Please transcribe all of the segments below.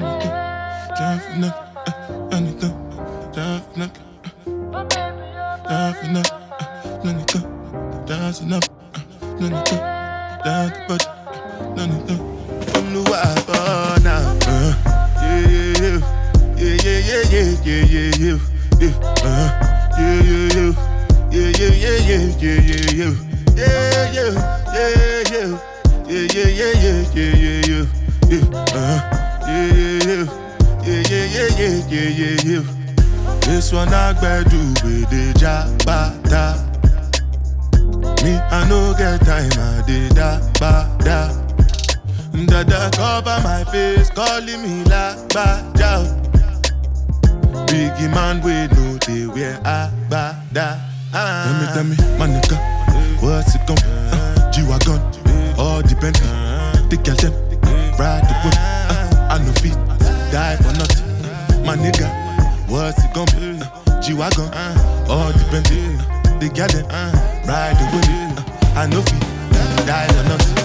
This one I better do with the jabata. Me, I no get time, I did da. Dada cover my face, calling me la ba jow. Biggie man, we know they wear abada. Tell me, my nigga, what's it gon' be? G-Wagon, all the Bentley, the girl them, ride the whip. I no fit, die for nothing. My nigga, what's it gon' be? G-Wagon, all the Bentley, the girl them, ride the whip. I no fit, die for nothing.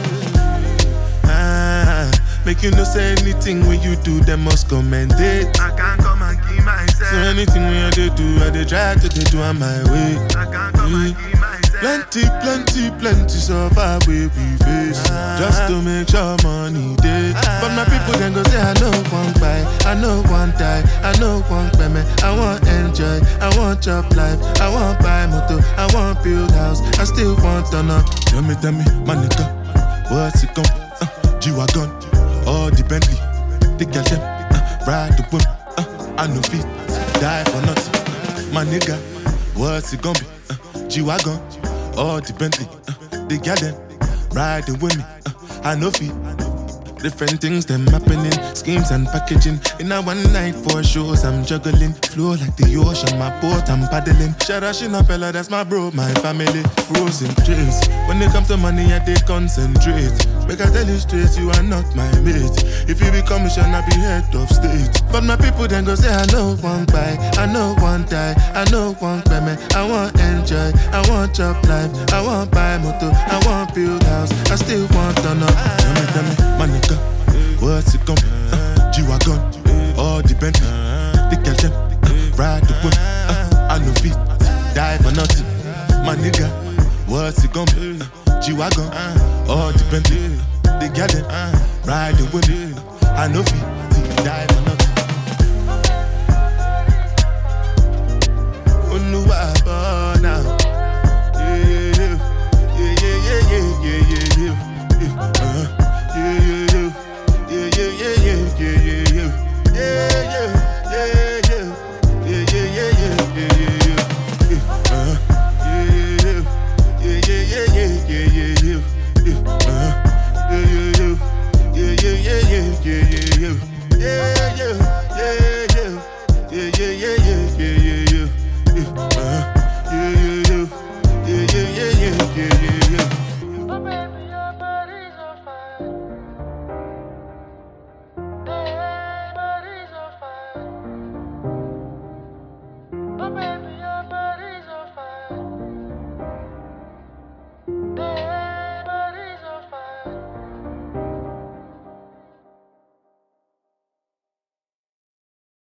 Make you no say anything when you do, them must commend it. I can't come and keep myself. So anything when I do, I try to do on my way. I can't come and keep myself. Plenty so far we face. Just to make sure money day. But my people then go say I know one buy, I know one die, I know one payment. I want enjoy, I want job life, I want buy motor, I want build house, I still want to know. Tell me, my nigga, what's it gon' be? G-Wagon, all the Bentley, the girl them, ride the whip. I no fit, die for nothing. My nigga, what's it gon' be? G-Wagon, all the Bentley, the girl them, ride the whip. I no fit. Different things them happening, schemes and packaging. In a one night for shows I'm juggling. Flow like the ocean, my boat I'm paddling. Sharashina Pella, that's my bro, my family. Frozen trace. When it comes to money, I they concentrate. Make I tell you straight, you are not my mate. If you be commissioner, I be head of state. But my people then go say I know one buy, I know one die, I know one payment. I want enjoy, I want job life, I want buy motor, I want build house, I still want to know. Tell me, my nigga, what's it gon' be? G-Wagon, all the Bentley, the girl them, ride the whip. I no fit, die for nothing. My nigga, what's it gon' be? G-Wagon, all the Bentley, the girl them, ride the whip. I no fit, die for nothing. Oh no,